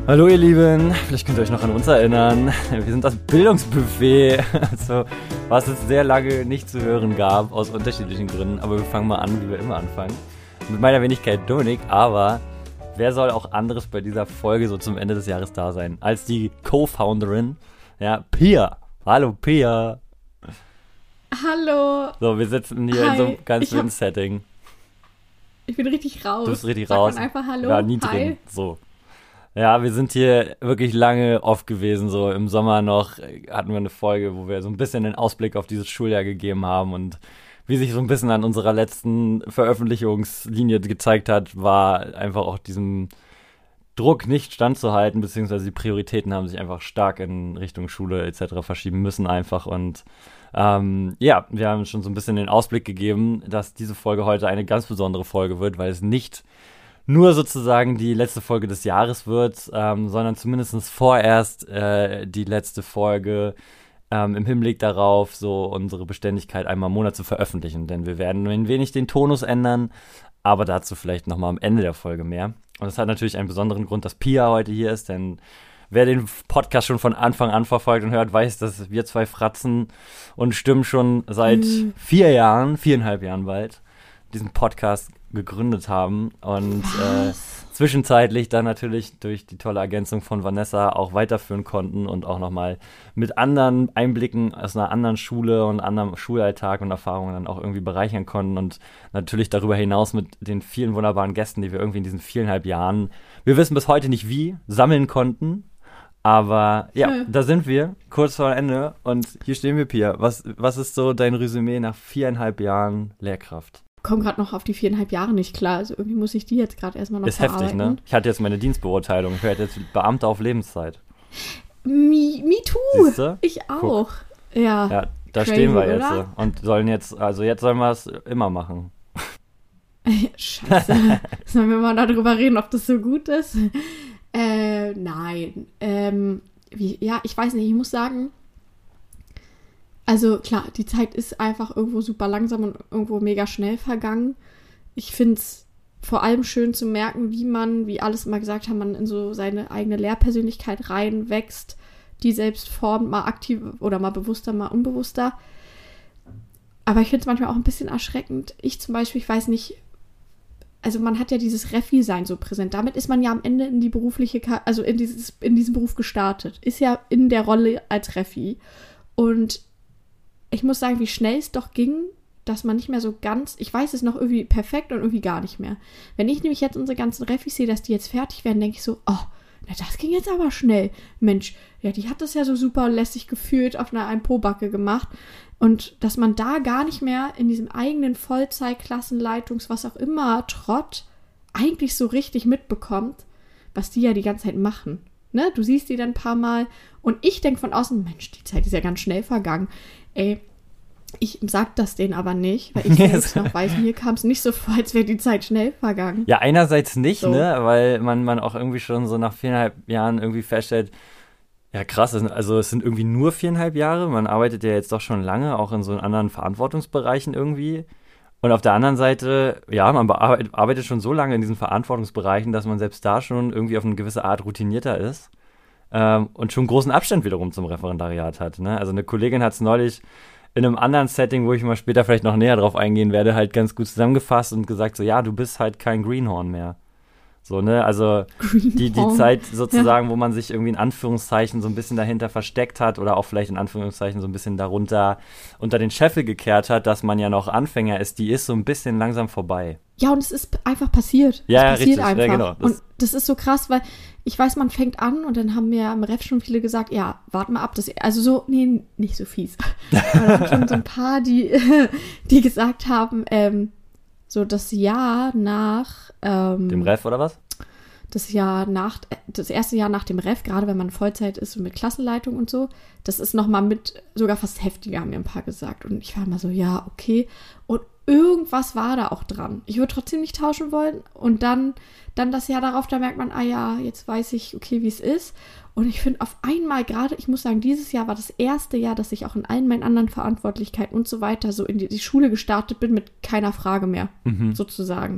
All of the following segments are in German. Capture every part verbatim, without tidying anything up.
Hallo ihr Lieben, vielleicht könnt ihr euch noch an uns erinnern. Wir sind das Bildungsbuffet, also, was es sehr lange nicht zu hören gab, aus unterschiedlichen Gründen. Aber wir fangen mal an, wie wir immer anfangen. Mit meiner Wenigkeit Dominik, aber wer soll auch anderes bei dieser Folge so zum Ende des Jahres da sein, als die Co-Founderin, ja, Pia. Hallo Pia. Hallo. So, wir sitzen hier Hi. in so einem ganz wilden Setting. Ich bin richtig raus. Du bist richtig Sag raus. Man einfach Hallo. Ja, nie Hi. drin. So. Ja, wir sind hier wirklich lange oft gewesen, so im Sommer noch hatten wir eine Folge, wo wir so ein bisschen den Ausblick auf dieses Schuljahr gegeben haben und wie sich so ein bisschen an unserer letzten Veröffentlichungslinie gezeigt hat, war einfach auch diesem Druck nicht standzuhalten, beziehungsweise die Prioritäten haben sich einfach stark in Richtung Schule et cetera verschieben müssen einfach und ähm, ja, wir haben schon so ein bisschen den Ausblick gegeben, dass diese Folge heute eine ganz besondere Folge wird, weil es nicht nur sozusagen die letzte Folge des Jahres wird, ähm, sondern zumindest vorerst äh, die letzte Folge ähm, im Hinblick darauf, so unsere Beständigkeit einmal im Monat zu veröffentlichen. Denn wir werden ein wenig den Tonus ändern, aber dazu vielleicht nochmal am Ende der Folge mehr. Und das hat natürlich einen besonderen Grund, dass Pia heute hier ist, denn wer den Podcast schon von Anfang an verfolgt und hört, weiß, dass wir zwei Fratzen und Stimmen schon seit mhm. vier Jahren, viereinhalb Jahren bald, diesen Podcast gegründet haben und äh, zwischenzeitlich dann natürlich durch die tolle Ergänzung von Vanessa auch weiterführen konnten und auch nochmal mit anderen Einblicken aus einer anderen Schule und anderem Schulalltag und Erfahrungen dann auch irgendwie bereichern konnten und natürlich darüber hinaus mit den vielen wunderbaren Gästen, die wir irgendwie in diesen viereinhalb Jahren, wir wissen bis heute nicht wie, sammeln konnten. Aber ja, ja, da sind wir, kurz vor Ende und hier stehen wir, Pia. Was, was ist so dein Resümee nach viereinhalb Jahren Lehrkraft? Ich komme gerade noch auf die viereinhalb Jahre nicht klar. Also irgendwie muss ich die jetzt gerade erstmal noch ist verarbeiten. Ist heftig, ne? Ich hatte jetzt meine Dienstbeurteilung. Ich werde jetzt Beamter auf Lebenszeit. Me, me too. Siehste? Ich auch. Guck. Ja. Ja, da crazy, stehen wir jetzt. Oder? Und sollen jetzt, also jetzt sollen wir es immer machen. Scheiße. Sollen wir mal darüber reden, ob das so gut ist? Äh, nein. Ähm, wie, ja, ich weiß nicht. Ich muss sagen, also klar, die Zeit ist einfach irgendwo super langsam und irgendwo mega schnell vergangen. Ich finde es vor allem schön zu merken, wie man, wie alles immer gesagt haben, man in so seine eigene Lehrpersönlichkeit reinwächst, die selbst formt, mal aktiv oder mal bewusster, mal unbewusster. Aber ich finde es manchmal auch ein bisschen erschreckend. Ich zum Beispiel, ich weiß nicht, also man hat ja dieses Refi-Sein so präsent. Damit ist man ja am Ende in die berufliche, also in dieses, in diesen Beruf gestartet. Ist ja in der Rolle als Refi. Und ich muss sagen, wie schnell es doch ging, dass man nicht mehr so ganz, ich weiß es noch irgendwie perfekt und irgendwie gar nicht mehr. Wenn ich nämlich jetzt unsere ganzen Refis sehe, dass die jetzt fertig werden, denke ich so, oh, na das ging jetzt aber schnell. Mensch, ja, die hat das ja so super lässig gefühlt auf einer Ein-Po-Backe gemacht. Und dass man da gar nicht mehr in diesem eigenen Vollzeit-Klassenleitungs-, was auch immer, Trott, eigentlich so richtig mitbekommt, was die ja die ganze Zeit machen. Ne? Du siehst die dann ein paar Mal und ich denke von außen, Mensch, die Zeit ist ja ganz schnell vergangen. Ey, ich sag das denen aber nicht, weil ich selbst noch weiß, mir kam es nicht so vor, als wäre die Zeit schnell vergangen. Ja, einerseits nicht, so. ne, weil man, man auch irgendwie schon so nach viereinhalb Jahren irgendwie feststellt, ja krass, also es sind irgendwie nur viereinhalb Jahre, man arbeitet ja jetzt doch schon lange, auch in so anderen Verantwortungsbereichen irgendwie. Und auf der anderen Seite, ja, man bearbeitet, arbeitet schon so lange in diesen Verantwortungsbereichen, dass man selbst da schon irgendwie auf eine gewisse Art routinierter ist. Ähm, und schon großen Abstand wiederum zum Referendariat hat. Ne? Also eine Kollegin hat es neulich in einem anderen Setting, wo ich mal später vielleicht noch näher drauf eingehen werde, halt ganz gut zusammengefasst und gesagt so, ja, du bist halt kein Greenhorn mehr. So, ne, also die, die Zeit sozusagen, ja. wo man sich irgendwie in Anführungszeichen so ein bisschen dahinter versteckt hat oder auch vielleicht in Anführungszeichen so ein bisschen darunter unter den Scheffel gekehrt hat, dass man ja noch Anfänger ist, die ist so ein bisschen langsam vorbei. Ja, und es ist einfach passiert. Ja, ja, es passiert richtig. Einfach. Ja, genau. Das und das ist so krass, weil ich weiß, man fängt an und dann haben mir im Ref schon viele gesagt, ja, warte mal ab. Das, also so, nee, nicht so fies. Aber da waren schon so ein paar, die, die gesagt haben, ähm, so das Jahr nach ähm, dem Ref oder was? Das Jahr nach, das erste Jahr nach dem Ref, gerade wenn man Vollzeit ist und mit Klassenleitung und so, das ist nochmal mit, sogar fast heftiger, haben mir ein paar gesagt. Und ich war immer so, ja, okay. Und irgendwas war da auch dran. Ich würde trotzdem nicht tauschen wollen. Und dann, dann das Jahr darauf, da merkt man, ah ja, jetzt weiß ich, okay, wie es ist. Und ich finde auf einmal gerade, ich muss sagen, dieses Jahr war das erste Jahr, dass ich auch in allen meinen anderen Verantwortlichkeiten und so weiter so in die, die Schule gestartet bin mit keiner Frage mehr, mhm. sozusagen.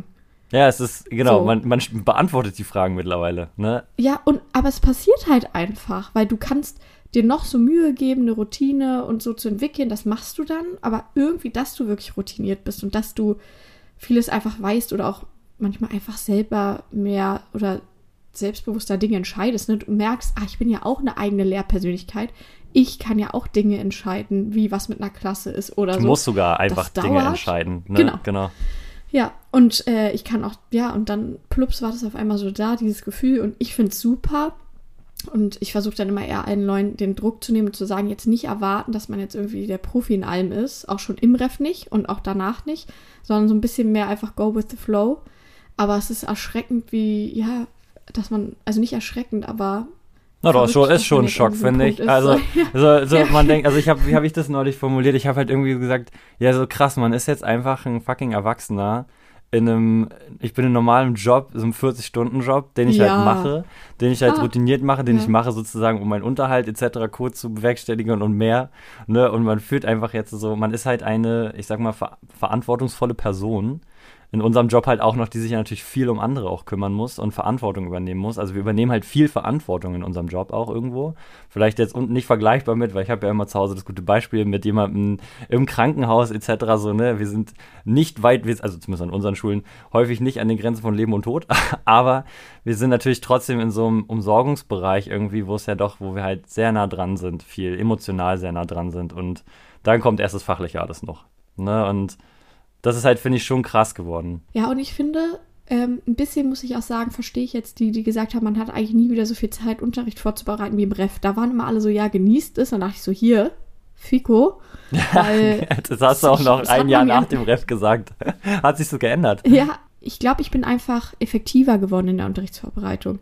Ja, es ist, genau, So. man, man beantwortet die Fragen mittlerweile, ne? Ja, und aber es passiert halt einfach, weil du kannst dir noch so Mühe geben, eine Routine und so zu entwickeln, das machst du dann, aber irgendwie, dass du wirklich routiniert bist und dass du vieles einfach weißt oder auch manchmal einfach selber mehr oder selbstbewusster Dinge entscheidest, ne? Du merkst, ah, ich bin ja auch eine eigene Lehrpersönlichkeit, ich kann ja auch Dinge entscheiden, wie was mit einer Klasse ist oder Du so. musst sogar einfach Das Dinge dauert. entscheiden, ne? Genau. genau. Ja, und äh, ich kann auch, ja, und dann plups war das auf einmal so da, dieses Gefühl, und ich finde es super. Und ich versuche dann immer eher allen Leuten den Druck zu nehmen und zu sagen, jetzt nicht erwarten, dass man jetzt irgendwie der Profi in allem ist, auch schon im Ref nicht und auch danach nicht, sondern so ein bisschen mehr einfach go with the flow. Aber es ist erschreckend, wie, ja, dass man, also nicht erschreckend, aber Na doch, verrückt, schon, dass ist schon man ein jetzt Schock, an diesem finde Punkt ich. ist. Also, Ja. so, so Ja. man denkt, also ich habe, wie habe ich das neulich formuliert? Ich habe halt irgendwie gesagt, ja, so krass, man ist jetzt einfach ein fucking Erwachsener in einem, ich bin in einem normalen Job, so einem vierzig-Stunden-Job, den ich Ja. halt mache, den ich halt Ah. routiniert mache, den Ja. ich mache sozusagen, um meinen Unterhalt et cetera kurz zu bewerkstelligen und mehr, ne, und man fühlt einfach jetzt so, man ist halt eine, ich sag mal, ver verantwortungsvolle Person, in unserem Job halt auch noch, die sich ja natürlich viel um andere auch kümmern muss und Verantwortung übernehmen muss. Also wir übernehmen halt viel Verantwortung in unserem Job auch irgendwo. Vielleicht jetzt unten nicht vergleichbar mit, weil ich habe ja immer zu Hause das gute Beispiel mit jemandem im Krankenhaus et cetera so, ne, wir sind nicht weit, also zumindest an unseren Schulen, häufig nicht an den Grenzen von Leben und Tod, aber wir sind natürlich trotzdem in so einem Umsorgungsbereich irgendwie, wo es ja doch, wo wir halt sehr nah dran sind, viel emotional sehr nah dran sind, und dann kommt erst das Fachliche alles noch, ne, und das ist halt, finde ich, schon krass geworden. Ja, und ich finde, ähm, ein bisschen muss ich auch sagen, verstehe ich jetzt die, die gesagt haben, man hat eigentlich nie wieder so viel Zeit, Unterricht vorzubereiten wie im Ref. Da waren immer alle so, ja, genießt es. Dann dachte ich so, hier, Fico. Weil Das hast du auch noch das ein hat Jahr man ja- nach dem Ref gesagt. Hat sich so geändert. Ja, ich glaube, ich bin einfach effektiver geworden in der Unterrichtsvorbereitung.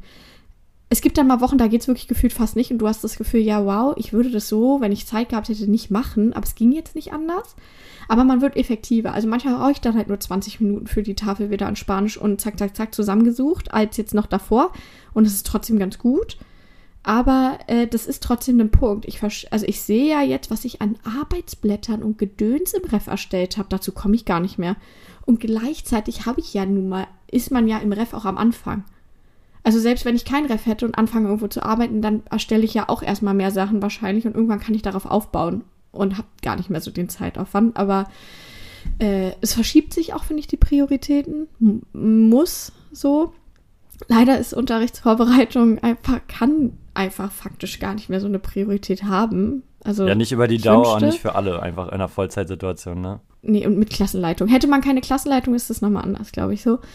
Es gibt dann mal Wochen, da geht es wirklich gefühlt fast nicht und du hast das Gefühl, ja, wow, ich würde das so, wenn ich Zeit gehabt hätte, nicht machen, aber es ging jetzt nicht anders. Aber man wird effektiver. Also manchmal brauche ich dann halt nur zwanzig Minuten für die Tafel wieder an Spanisch und zack, zack, zack zusammengesucht, als jetzt noch davor. Und es ist trotzdem ganz gut. Aber äh, das ist trotzdem ein Punkt. Ich versch- also ich sehe ja jetzt, was ich an Arbeitsblättern und Gedöns im Ref erstellt habe. Dazu komme ich gar nicht mehr. Und gleichzeitig habe ich ja nun mal, ist man ja im Ref auch am Anfang. Also selbst wenn ich kein Ref hätte und anfange irgendwo zu arbeiten, dann erstelle ich ja auch erstmal mehr Sachen wahrscheinlich und irgendwann kann ich darauf aufbauen und habe gar nicht mehr so den Zeitaufwand. Aber äh, es verschiebt sich auch, finde ich, die Prioritäten. M- muss so. Leider ist Unterrichtsvorbereitung einfach, kann einfach faktisch gar nicht mehr so eine Priorität haben. Also Ja, nicht über die ich Dauer wünschte- und nicht für alle, einfach in einer Vollzeitsituation, ne? Nee, und mit Klassenleitung. Hätte man keine Klassenleitung, ist das nochmal anders, glaube ich so.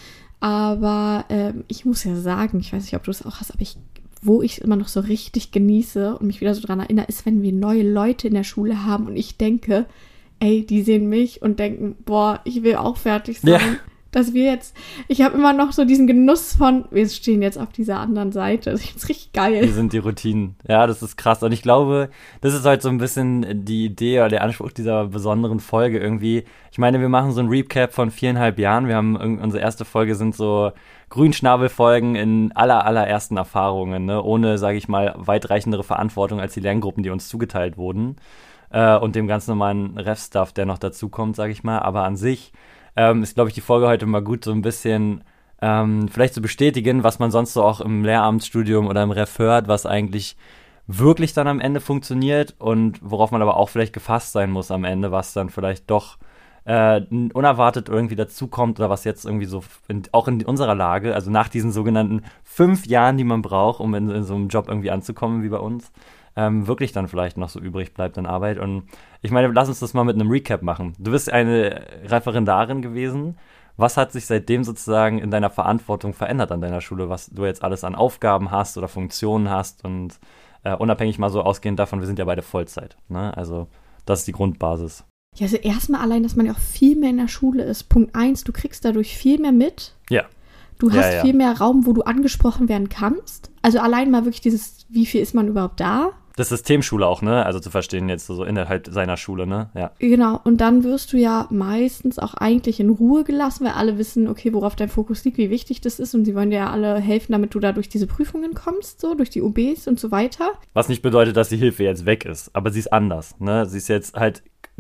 Aber ähm, ich muss ja sagen, ich weiß nicht, ob du es auch hast, aber ich, wo ich es immer noch so richtig genieße und mich wieder so dran erinnere, ist, wenn wir neue Leute in der Schule haben und ich denke, ey, die sehen mich und denken, boah, ich will auch fertig sein. Ja. Dass wir jetzt, ich habe immer noch so diesen Genuss von, wir stehen jetzt auf dieser anderen Seite. Das ist jetzt richtig Wie geil. sind die Routinen? Ja, das ist krass. Und ich glaube, das ist halt so ein bisschen die Idee oder der Anspruch dieser besonderen Folge irgendwie. Ich meine, wir machen so ein Recap von viereinhalb Jahren. Wir haben, irg- unsere erste Folge sind so Grünschnabelfolgen in aller, allerersten Erfahrungen, ne? Ohne, sage ich mal, weitreichendere Verantwortung als die Lerngruppen, die uns zugeteilt wurden. Äh, und dem ganz normalen Ref-Stuff, der noch dazukommt, sage ich mal. Aber an sich ähm, ist, glaube ich, die Folge heute mal gut, so ein bisschen ähm, vielleicht zu bestätigen, was man sonst so auch im Lehramtsstudium oder im Ref hört, was eigentlich wirklich dann am Ende funktioniert und worauf man aber auch vielleicht gefasst sein muss am Ende, was dann vielleicht doch äh, unerwartet irgendwie dazukommt oder was jetzt irgendwie so, in, auch in unserer Lage, also nach diesen sogenannten fünf Jahren, die man braucht, um in, in so einem Job irgendwie anzukommen wie bei uns, ähm, wirklich dann vielleicht noch so übrig bleibt an Arbeit. Und ich meine, lass uns das mal mit einem Recap machen. Du bist eine Referendarin gewesen. Was hat sich seitdem sozusagen in deiner Verantwortung verändert an deiner Schule, was du jetzt alles an Aufgaben hast oder Funktionen hast und äh, unabhängig mal so ausgehend davon, wir sind ja beide Vollzeit, ne? Also das ist die Grundbasis. Ja, also erstmal allein, dass man ja auch viel mehr in der Schule ist. Punkt eins, du kriegst dadurch viel mehr mit. Ja. Du Ja, hast ja. viel mehr Raum, wo du angesprochen werden kannst. Also allein mal wirklich dieses, wie viel ist man überhaupt da? Das Systemschule auch, ne? Also zu verstehen jetzt so innerhalb seiner Schule, ne? Ja. Genau, und dann wirst du ja meistens auch eigentlich in Ruhe gelassen, weil alle wissen, okay, worauf dein Fokus liegt, wie wichtig das ist und sie wollen dir ja alle helfen, damit du da durch diese Prüfungen kommst, so durch die U Bs und so weiter. Was nicht bedeutet, dass die Hilfe jetzt weg ist, aber sie ist anders, ne? Sie ist jetzt halt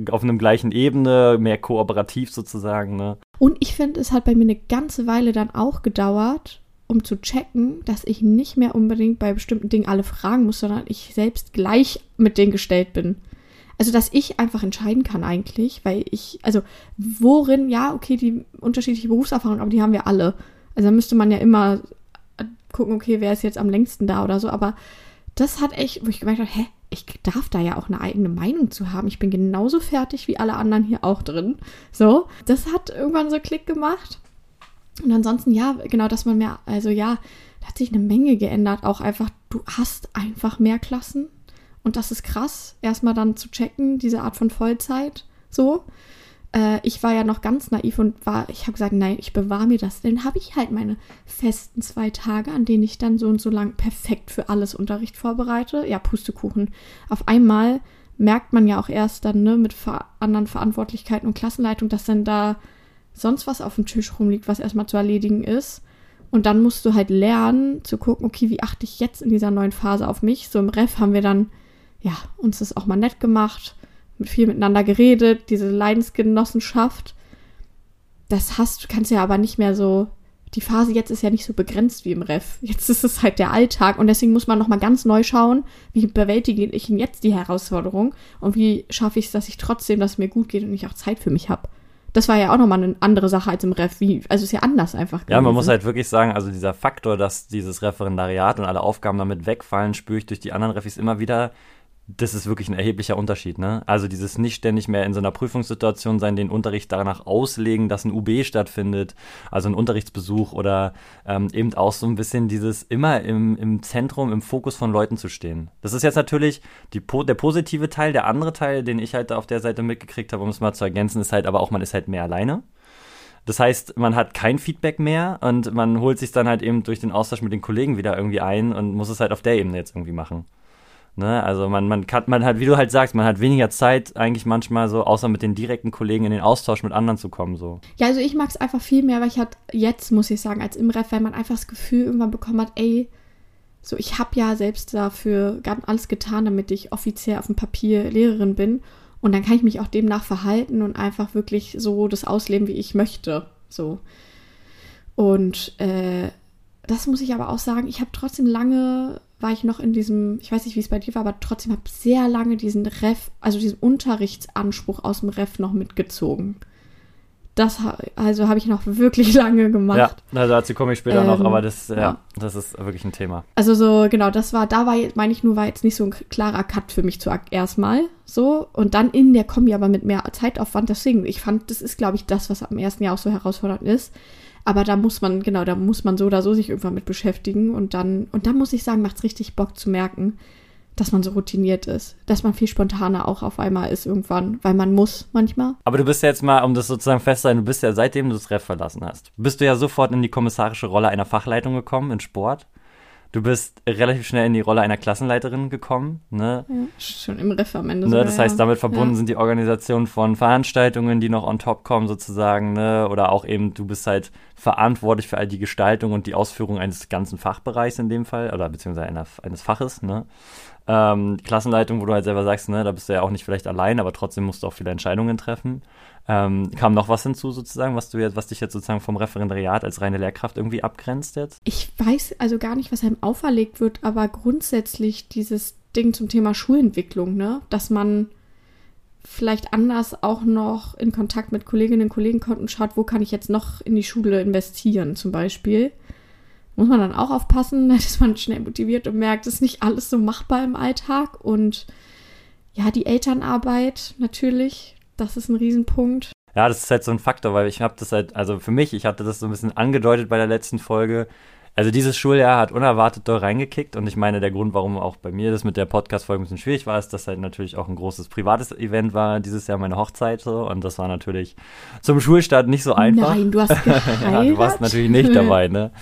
auf einem gleichen Ebene, mehr kooperativ sozusagen, ne? Und ich finde, es hat bei mir eine ganze Weile dann auch gedauert, um zu checken, dass ich nicht mehr unbedingt bei bestimmten Dingen alle fragen muss, sondern ich selbst gleich mit denen gestellt bin. Also, dass ich einfach entscheiden kann eigentlich, weil ich, also worin, ja, okay, die unterschiedliche Berufserfahrung, aber die haben wir alle. Also da müsste man ja immer gucken, okay, wer ist jetzt am längsten da oder so, aber das hat echt, wo ich gemerkt habe, hä, ich darf da ja auch eine eigene Meinung zu haben. Ich bin genauso fertig wie alle anderen hier auch drin. So, das hat irgendwann so Klick gemacht. Und ansonsten, ja, genau, dass man mehr, also ja, da hat sich eine Menge geändert. Auch einfach, du hast einfach mehr Klassen. Und das ist krass, erstmal dann zu checken, diese Art von Vollzeit, so. Äh, ich war ja noch ganz naiv und war, ich habe gesagt, nein, ich bewahre mir das. Dann habe ich halt meine festen zwei Tage, an denen ich dann so und so lang perfekt für alles Unterricht vorbereite. Ja, Pustekuchen. Auf einmal merkt man ja auch erst dann, ne, mit ver- anderen Verantwortlichkeiten und Klassenleitung, dass dann da sonst was auf dem Tisch rumliegt, was erstmal zu erledigen ist. Und dann musst du halt lernen, zu gucken, okay, wie achte ich jetzt in dieser neuen Phase auf mich? So im Ref haben wir dann, ja, uns das auch mal nett gemacht, mit viel miteinander geredet, diese Leidensgenossenschaft. Das hast du, kannst ja aber nicht mehr so, die Phase jetzt ist ja nicht so begrenzt wie im Ref. Jetzt ist es halt der Alltag und deswegen muss man nochmal ganz neu schauen, wie bewältige ich denn jetzt die Herausforderung und wie schaffe ich es, dass ich trotzdem, dass es mir gut geht und ich auch Zeit für mich habe. Das war ja auch nochmal eine andere Sache als im Ref. Wie, also ist ja anders einfach gewesen. Ja, man muss halt wirklich sagen, also dieser Faktor, dass dieses Referendariat und alle Aufgaben damit wegfallen, spüre ich durch die anderen Refis immer wieder. Das ist wirklich ein erheblicher Unterschied, ne? Also dieses nicht ständig mehr in so einer Prüfungssituation sein, den Unterricht danach auslegen, dass ein U B stattfindet, also ein Unterrichtsbesuch oder ähm, eben auch so ein bisschen dieses immer im, im Zentrum, im Fokus von Leuten zu stehen. Das ist jetzt natürlich die, der positive Teil. Der andere Teil, den ich halt auf der Seite mitgekriegt habe, um es mal zu ergänzen, ist halt aber auch, man ist halt mehr alleine. Das heißt, man hat kein Feedback mehr und man holt sich dann halt eben durch den Austausch mit den Kollegen wieder irgendwie ein und muss es halt auf der Ebene jetzt irgendwie machen. Ne, also man, man kann, man hat, wie du halt sagst, man hat weniger Zeit eigentlich manchmal so, außer mit den direkten Kollegen in den Austausch mit anderen zu kommen, so. Ja, also ich mag es einfach viel mehr, weil ich halt jetzt, muss ich sagen, als im Ref, weil man einfach das Gefühl irgendwann bekommen hat, ey, so ich habe ja selbst dafür ganz alles getan, damit ich offiziell auf dem Papier Lehrerin bin und dann kann ich mich auch demnach verhalten und einfach wirklich so das ausleben, wie ich möchte, so. Und äh, das muss ich aber auch sagen, ich habe trotzdem lange war ich noch in diesem, ich weiß nicht, wie es bei dir war, aber trotzdem habe ich sehr lange diesen Ref, also diesen Unterrichtsanspruch aus dem Ref noch mitgezogen. Das, also habe ich noch wirklich lange gemacht. Ja, also dazu komme ich später ähm, noch, aber das, ja, ja, das ist wirklich ein Thema. Also so, genau, das war, da war, meine ich nur, war jetzt nicht so ein klarer Cut für mich zu erstmal so und dann in der Kombi aber mit mehr Zeitaufwand, deswegen, ich fand, das ist, glaube ich, das, was am ersten Jahr auch so herausfordernd ist. Aber da muss man, genau, da muss man so oder so sich irgendwann mit beschäftigen und dann, und dann muss ich sagen, macht es richtig Bock zu merken, dass man so routiniert ist, dass man viel spontaner auch auf einmal ist irgendwann, weil man muss manchmal. Aber du bist ja jetzt mal, um das sozusagen festzuhalten, du bist ja, seitdem du das Ref verlassen hast, bist du ja sofort in die kommissarische Rolle einer Fachleitung gekommen in Sport. Du bist relativ schnell in die Rolle einer Klassenleiterin gekommen, ne? Ja, schon im Ref am Ende. Ne, sogar, das heißt, damit verbunden ja. sind die Organisationen von Veranstaltungen, die noch on top kommen sozusagen, ne? Oder auch eben, du bist halt verantwortlich für all die Gestaltung und die Ausführung eines ganzen Fachbereichs in dem Fall, oder beziehungsweise einer, eines Faches, ne? Ähm, Klassenleitung, wo du halt selber sagst, ne, da bist du ja auch nicht vielleicht allein, aber trotzdem musst du auch viele Entscheidungen treffen. Ähm, kam noch was hinzu sozusagen, was du jetzt, was dich jetzt sozusagen vom Referendariat als reine Lehrkraft irgendwie abgrenzt jetzt? Ich weiß also gar nicht, was einem auferlegt wird, aber grundsätzlich dieses Ding zum Thema Schulentwicklung, ne, dass man vielleicht anders auch noch in Kontakt mit Kolleginnen und Kollegen kommt und schaut, wo kann ich jetzt noch in die Schule investieren zum Beispiel. Muss man dann auch aufpassen, dass man schnell motiviert und merkt, es ist nicht alles so machbar im Alltag. Und ja, die Elternarbeit natürlich, das ist ein Riesenpunkt. Ja, das ist halt so ein Faktor, weil ich habe das halt, also für mich, ich hatte das so ein bisschen angedeutet bei der letzten Folge. Also dieses Schuljahr hat unerwartet doll reingekickt und ich meine, der Grund, warum auch bei mir das mit der Podcast-Folge ein bisschen schwierig war, ist, dass halt natürlich auch ein großes privates Event war, dieses Jahr meine Hochzeit so und das war natürlich zum Schulstart nicht so einfach. Nein, du hast geheiratet? Ja, du warst natürlich nicht dabei, ne?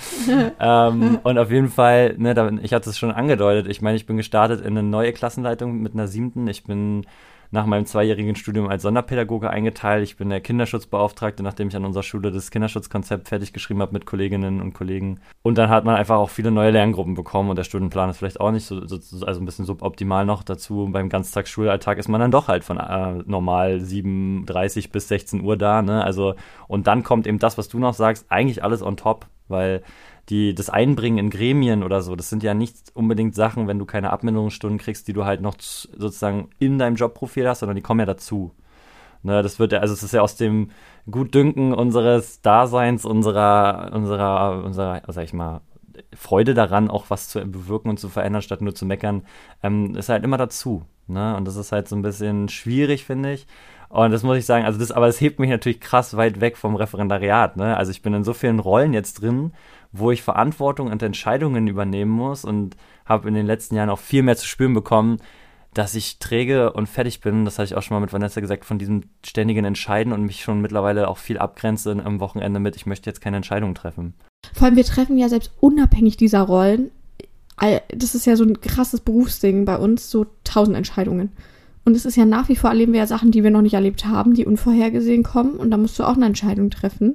ähm, und auf jeden Fall, ne, da, ich hatte es schon angedeutet, ich meine, ich bin gestartet in eine neue Klassenleitung mit einer siebten, ich bin nach meinem zweijährigen Studium als Sonderpädagoge eingeteilt. Ich bin der Kinderschutzbeauftragte, nachdem ich an unserer Schule das Kinderschutzkonzept fertig geschrieben habe mit Kolleginnen und Kollegen. Und dann hat man einfach auch viele neue Lerngruppen bekommen und der Stundenplan ist vielleicht auch nicht so, so also ein bisschen suboptimal noch dazu. Beim Ganztagsschullalltag ist man dann doch halt von äh, normal sieben Uhr dreißig bis sechzehn Uhr da, ne? Also, und dann kommt eben das, was du noch sagst, eigentlich alles on top, weil die, das Einbringen in Gremien oder so, das sind ja nicht unbedingt Sachen, wenn du keine Abminderungsstunden kriegst, die du halt noch sozusagen in deinem Jobprofil hast, sondern die kommen ja dazu. Ne, das wird ja, also es ist ja aus dem Gutdünken unseres Daseins, unserer, unserer, unserer, sag ich mal, Freude daran, auch was zu bewirken und zu verändern, statt nur zu meckern, ähm, ist halt immer dazu. Ne? Und das ist halt so ein bisschen schwierig, finde ich. Und das muss ich sagen, also das, aber es hebt mich natürlich krass weit weg vom Referendariat. Ne? Also ich bin in so vielen Rollen jetzt drin, wo ich Verantwortung und Entscheidungen übernehmen muss und habe in den letzten Jahren auch viel mehr zu spüren bekommen, dass ich träge und fertig bin, das hatte ich auch schon mal mit Vanessa gesagt, von diesem ständigen Entscheiden und mich schon mittlerweile auch viel abgrenze am Wochenende mit, ich möchte jetzt keine Entscheidungen treffen. Vor allem, wir treffen ja selbst unabhängig dieser Rollen, das ist ja so ein krasses Berufsding bei uns, so tausend Entscheidungen. Und es ist ja nach wie vor, erleben wir ja Sachen, die wir noch nicht erlebt haben, die unvorhergesehen kommen und da musst du auch eine Entscheidung treffen.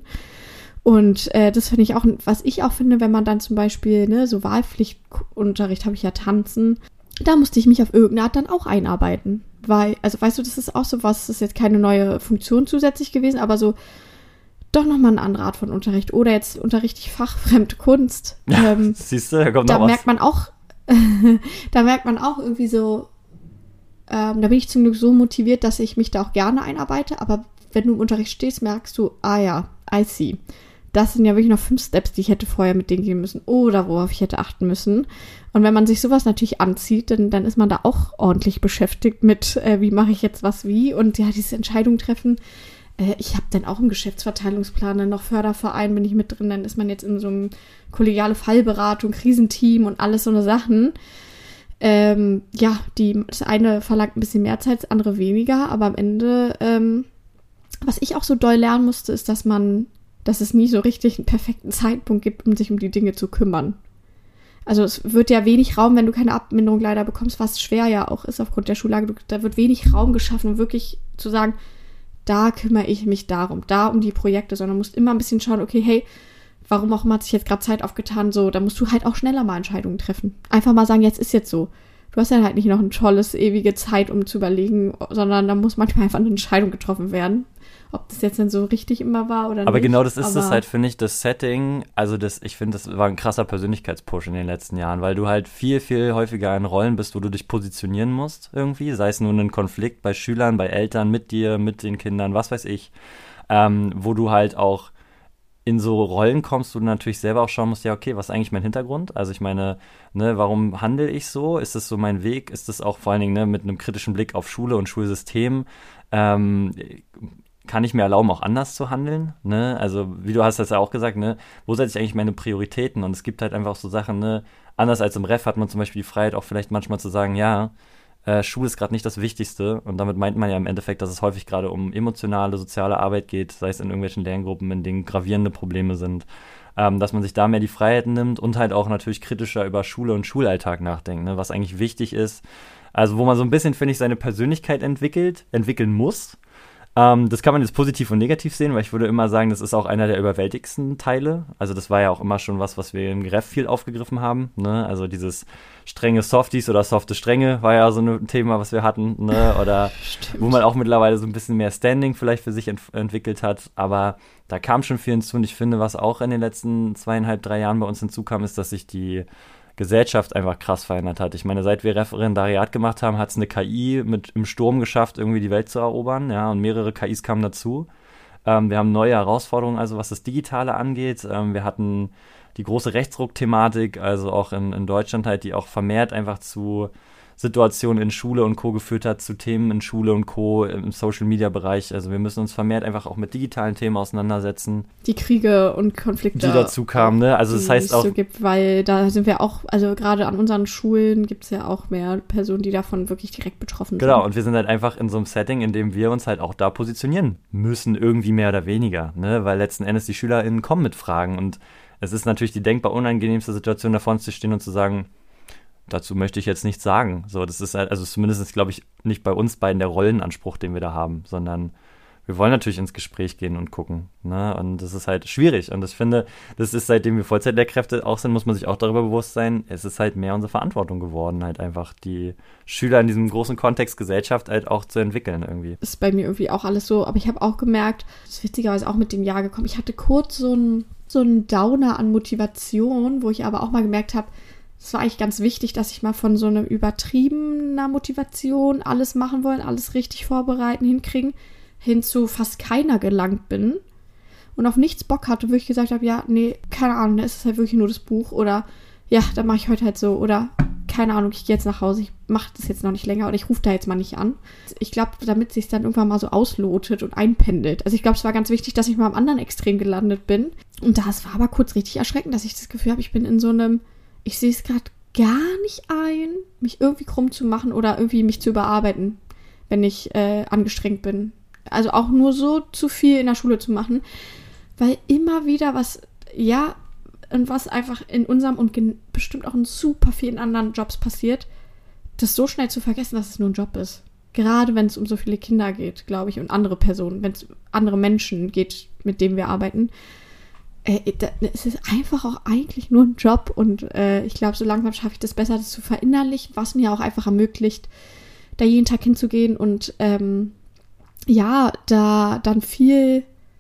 Und äh, das finde ich auch, was ich auch finde, wenn man dann zum Beispiel, ne, so Wahlpflichtunterricht habe ich ja Tanzen, da musste ich mich auf irgendeine Art dann auch einarbeiten. Weil, also weißt du, das ist auch so was, das ist jetzt keine neue Funktion zusätzlich gewesen, aber so doch nochmal eine andere Art von Unterricht. Oder jetzt unterrichte ich fachfremde Kunst. Ja, ähm, siehst du, da kommt da noch merkt was. man auch, da merkt man auch irgendwie so, ähm, da bin ich zum Glück so motiviert, dass ich mich da auch gerne einarbeite, aber wenn du im Unterricht stehst, merkst du, ah ja, I see. Das sind ja wirklich noch fünf Steps, die ich hätte vorher mit denen gehen müssen oder worauf ich hätte achten müssen. Und wenn man sich sowas natürlich anzieht, dann, dann ist man da auch ordentlich beschäftigt mit, äh, wie mache ich jetzt was wie und ja, diese Entscheidung treffen. Äh, ich habe dann auch einen Geschäftsverteilungsplan, dann noch Förderverein bin ich mit drin, dann ist man jetzt in so einem kollegiale Fallberatung, Krisenteam und alles so eine Sachen. Ähm, ja, die, das eine verlangt ein bisschen mehr Zeit, das andere weniger, aber am Ende, ähm, was ich auch so doll lernen musste, ist, dass man dass es nie so richtig einen perfekten Zeitpunkt gibt, um sich um die Dinge zu kümmern. Also es wird ja wenig Raum, wenn du keine Abminderung leider bekommst, was schwer ja auch ist aufgrund der Schullage. Du, da wird wenig Raum geschaffen, um wirklich zu sagen, da kümmere ich mich darum, da um die Projekte, sondern musst immer ein bisschen schauen, okay, hey, warum auch immer hat sich jetzt gerade Zeit aufgetan, so, da musst du halt auch schneller mal Entscheidungen treffen. Einfach mal sagen, jetzt ist jetzt so. Du hast dann halt nicht noch ein tolles, ewige Zeit, um zu überlegen, sondern da muss manchmal einfach eine Entscheidung getroffen werden. Ob das jetzt dann so richtig immer war oder nicht. Aber genau das ist aber es halt, finde ich, das Setting, also das, ich finde, das war ein krasser Persönlichkeitspush in den letzten Jahren, weil du halt viel, viel häufiger in Rollen bist, wo du dich positionieren musst irgendwie, sei es nur ein Konflikt bei Schülern, bei Eltern, mit dir, mit den Kindern, was weiß ich, ähm, wo du halt auch in so Rollen kommst, wo du natürlich selber auch schauen musst, ja, okay, was ist eigentlich mein Hintergrund? Also ich meine, ne, warum handle ich so? Ist das so mein Weg? Ist das auch vor allen Dingen ne, mit einem kritischen Blick auf Schule und Schulsystem? Ähm, kann ich mir erlauben, auch anders zu handeln? Ne? Also wie du hast das ja auch gesagt, ne, wo setze ich eigentlich meine Prioritäten? Und es gibt halt einfach so Sachen, ne, anders als im Ref hat man zum Beispiel die Freiheit auch vielleicht manchmal zu sagen, ja, äh, Schule ist gerade nicht das Wichtigste und damit meint man ja im Endeffekt, dass es häufig gerade um emotionale, soziale Arbeit geht, sei es in irgendwelchen Lerngruppen, in denen gravierende Probleme sind, ähm, dass man sich da mehr die Freiheiten nimmt und halt auch natürlich kritischer über Schule und Schulalltag nachdenkt, ne, was eigentlich wichtig ist. Also wo man so ein bisschen, finde ich, seine Persönlichkeit entwickelt, entwickeln muss. Ähm, das kann man jetzt positiv und negativ sehen, weil ich würde immer sagen, das ist auch einer der überwältigsten Teile. Also das war ja auch immer schon was, was wir im Ref viel aufgegriffen haben. Ne? Also dieses strenge Softies oder softe Strenge war ja so ein Thema, was wir hatten. Ne? Oder Stimmt. Wo man auch mittlerweile so ein bisschen mehr Standing vielleicht für sich ent- entwickelt hat. Aber da kam schon viel hinzu und ich finde, was auch in den letzten zweieinhalb, drei Jahren bei uns hinzukam, ist, dass sich die Gesellschaft einfach krass verändert hat. Ich meine, seit wir Referendariat gemacht haben, hat es eine K I mit im Sturm geschafft, irgendwie die Welt zu erobern, ja, und mehrere K Is kamen dazu. Ähm, wir haben neue Herausforderungen, also was das Digitale angeht. Ähm, wir hatten die große Rechtsruck-Thematik, also auch in, in Deutschland halt, die auch vermehrt einfach zu Situationen in Schule und Co. geführt hat, zu Themen in Schule und Co. im Social-Media-Bereich. Also wir müssen uns vermehrt einfach auch mit digitalen Themen auseinandersetzen. Die Kriege und Konflikte. Die dazu kamen, ne? Also das heißt auch... so gibt, weil da sind wir auch, also gerade an unseren Schulen gibt es ja auch mehr Personen, die davon wirklich direkt betroffen Genau, sind. und wir sind halt einfach in so einem Setting, in dem wir uns halt auch da positionieren müssen, irgendwie mehr oder weniger, ne? Weil letzten Endes die SchülerInnen kommen mit Fragen und es ist natürlich die denkbar unangenehmste Situation, da vorne zu stehen und zu sagen, dazu möchte ich jetzt nichts sagen. So, das ist halt, also zumindest, glaube ich, nicht bei uns beiden der Rollenanspruch, den wir da haben, sondern wir wollen natürlich ins Gespräch gehen und gucken, ne? Und das ist halt schwierig. Und ich finde, das ist, seitdem wir Vollzeitlehrkräfte auch sind, muss man sich auch darüber bewusst sein, es ist halt mehr unsere Verantwortung geworden, halt einfach die Schüler in diesem großen Kontext Gesellschaft halt auch zu entwickeln irgendwie. Ist bei mir irgendwie auch alles so, aber ich habe auch gemerkt, das ist witzigerweise auch mit dem Jahr gekommen, ich hatte kurz so einen so einen Downer an Motivation, wo ich aber auch mal gemerkt habe, es war eigentlich ganz wichtig, dass ich mal von so einer übertriebener Motivation alles machen wollen, alles richtig vorbereiten, hinkriegen, hin zu fast keiner gelangt bin und auf nichts Bock hatte, wo ich gesagt habe, ja, nee, keine Ahnung, da ist es halt wirklich nur das Buch oder ja, dann mache ich heute halt so oder keine Ahnung, ich gehe jetzt nach Hause, ich mache das jetzt noch nicht länger oder ich rufe da jetzt mal nicht an. Ich glaube, damit sich dann irgendwann mal so auslotet und einpendelt. Also ich glaube, es war ganz wichtig, dass ich mal am anderen Extrem gelandet bin und das war aber kurz richtig erschreckend, dass ich das Gefühl habe, ich bin in so einem, ich sehe es gerade gar nicht ein, mich irgendwie krumm zu machen oder irgendwie mich zu überarbeiten, wenn ich äh, angestrengt bin. Also auch nur so zu viel in der Schule zu machen, weil immer wieder was, ja, und was einfach in unserem und gen- bestimmt auch in super vielen anderen Jobs passiert, das so schnell zu vergessen, dass es nur ein Job ist. Gerade wenn es um so viele Kinder geht, glaube ich, und andere Personen, wenn es um andere Menschen geht, mit denen wir arbeiten. Äh, da, es ist einfach auch eigentlich nur ein Job und äh, ich glaube, so langsam schaffe ich das besser, das zu verinnerlichen, was mir auch einfach ermöglicht, da jeden Tag hinzugehen und ähm, ja, da dann viel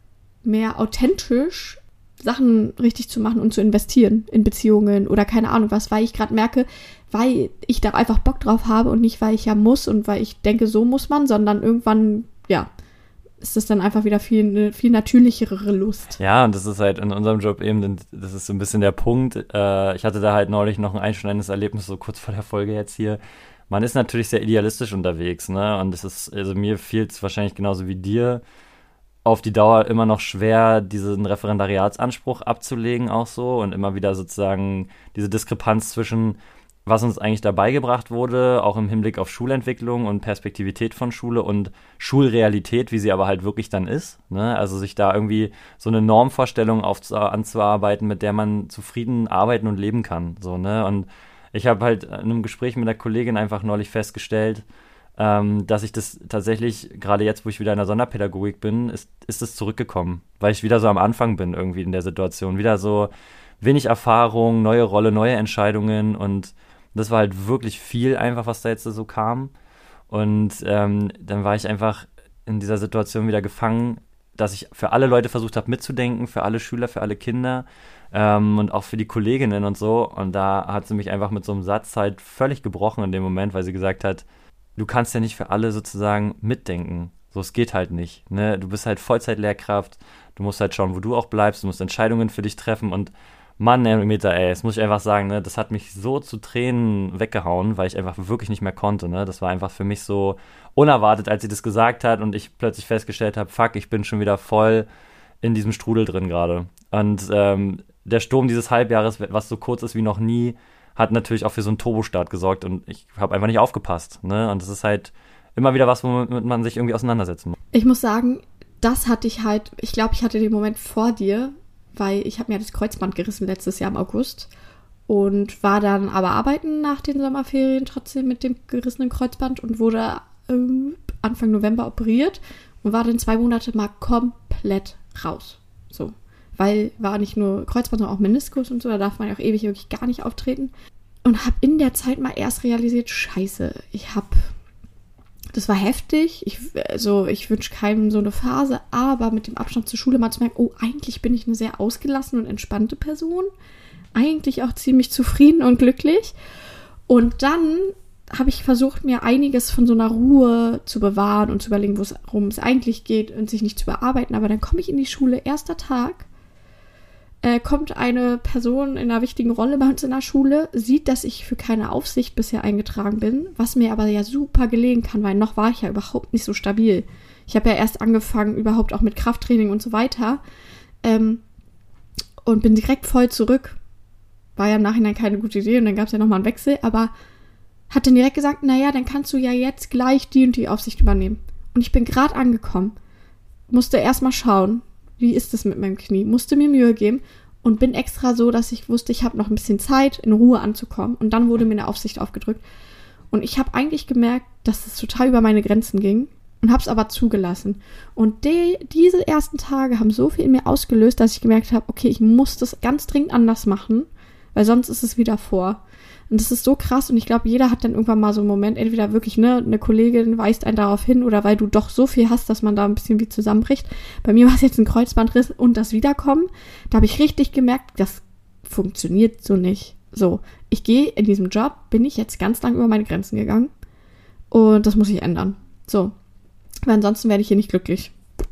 mehr authentisch Sachen richtig zu machen und zu investieren in Beziehungen oder keine Ahnung was, weil ich gerade merke, weil ich da einfach Bock drauf habe und nicht, weil ich ja muss und weil ich denke, so muss man, sondern irgendwann, ja, ist das dann einfach wieder viel, eine viel natürlichere Lust. Ja, und das ist halt in unserem Job eben, das ist so ein bisschen der Punkt. Äh, ich hatte da halt neulich noch ein einschneidendes Erlebnis, so kurz vor der Folge jetzt hier. Man ist natürlich sehr idealistisch unterwegs, ne? Und es ist, also mir fiel es wahrscheinlich genauso wie dir auf die Dauer immer noch schwer, diesen Referendariatsanspruch abzulegen auch so und immer wieder sozusagen diese Diskrepanz zwischen, was uns eigentlich dabei gebracht wurde, auch im Hinblick auf Schulentwicklung und Perspektivität von Schule und Schulrealität, wie sie aber halt wirklich dann ist, ne? Also sich da irgendwie so eine Normvorstellung aufzu- anzuarbeiten, mit der man zufrieden arbeiten und leben kann, so, ne? Und ich habe halt in einem Gespräch mit einer Kollegin einfach neulich festgestellt, ähm, dass ich das tatsächlich, gerade jetzt, wo ich wieder in der Sonderpädagogik bin, ist, ist es zurückgekommen, weil ich wieder so am Anfang bin irgendwie in der Situation. Wieder so wenig Erfahrung, neue Rolle, neue Entscheidungen und das war halt wirklich viel einfach, was da jetzt so kam. Und ähm, dann war ich einfach in dieser Situation wieder gefangen, dass ich für alle Leute versucht habe mitzudenken, für alle Schüler, für alle Kinder ähm, und auch für die Kolleginnen und so. Und da hat sie mich einfach mit so einem Satz halt völlig gebrochen in dem Moment, weil sie gesagt hat, du kannst ja nicht für alle sozusagen mitdenken. So, es geht halt nicht, ne? Du bist halt Vollzeitlehrkraft, du musst halt schauen, wo du auch bleibst, du musst Entscheidungen für dich treffen und Mann, Meter, ey, das muss ich einfach sagen, ne? Das hat mich so zu Tränen weggehauen, weil ich einfach wirklich nicht mehr konnte, ne? Das war einfach für mich so unerwartet, als sie das gesagt hat und ich plötzlich festgestellt habe, fuck, ich bin schon wieder voll in diesem Strudel drin gerade. Und ähm, der Sturm dieses Halbjahres, was so kurz ist wie noch nie, hat natürlich auch für so einen Turbostart gesorgt und ich habe einfach nicht aufgepasst, ne? Und das ist halt immer wieder was, womit man sich irgendwie auseinandersetzen muss. Ich muss sagen, das hatte ich halt, ich glaube, ich hatte den Moment vor dir, weil ich habe mir das Kreuzband gerissen letztes Jahr im August und war dann aber arbeiten nach den Sommerferien trotzdem mit dem gerissenen Kreuzband und wurde äh, Anfang November operiert und war dann zwei Monate mal komplett raus. So. Weil war nicht nur Kreuzband, sondern auch Meniskus und so, da darf man ja auch ewig wirklich gar nicht auftreten. Und habe in der Zeit mal erst realisiert, scheiße, ich habe, das war heftig, ich, also ich wünsche keinem so eine Phase, aber mit dem Abstand zur Schule mal zu merken, oh, eigentlich bin ich eine sehr ausgelassene und entspannte Person, eigentlich auch ziemlich zufrieden und glücklich. Und dann habe ich versucht, mir einiges von so einer Ruhe zu bewahren und zu überlegen, worum es eigentlich geht und sich nicht zu überarbeiten. Aber dann komme ich in die Schule, erster Tag, äh, kommt eine Person in einer wichtigen Rolle bei uns in der Schule, sieht, dass ich für keine Aufsicht bisher eingetragen bin, was mir aber ja super gelegen kann, weil noch war ich ja überhaupt nicht so stabil. Ich habe ja erst angefangen, überhaupt auch mit Krafttraining und so weiter ähm, und bin direkt voll zurück. War ja im Nachhinein keine gute Idee und dann gab es ja nochmal einen Wechsel, aber hat dann direkt gesagt, naja, dann kannst du ja jetzt gleich die und die Aufsicht übernehmen. Und ich bin gerade angekommen, musste erstmal schauen, wie ist das mit meinem Knie, musste mir Mühe geben und bin extra so, dass ich wusste, ich habe noch ein bisschen Zeit, in Ruhe anzukommen. Und dann wurde mir eine Aufsicht aufgedrückt. Und ich habe eigentlich gemerkt, dass es total über meine Grenzen ging und habe es aber zugelassen. Und die, diese ersten Tage haben so viel in mir ausgelöst, dass ich gemerkt habe, okay, ich muss das ganz dringend anders machen, weil sonst ist es wieder vor. Und das ist so krass und ich glaube, jeder hat dann irgendwann mal so einen Moment, entweder wirklich, ne, eine Kollegin weist einen darauf hin oder weil du doch so viel hast, dass man da ein bisschen wie zusammenbricht. Bei mir war es jetzt ein Kreuzbandriss und das Wiederkommen. Da habe ich richtig gemerkt, das funktioniert so nicht. So, ich gehe in diesem Job, bin ich jetzt ganz lang über meine Grenzen gegangen und das muss ich ändern. So, weil ansonsten werde ich hier nicht glücklich.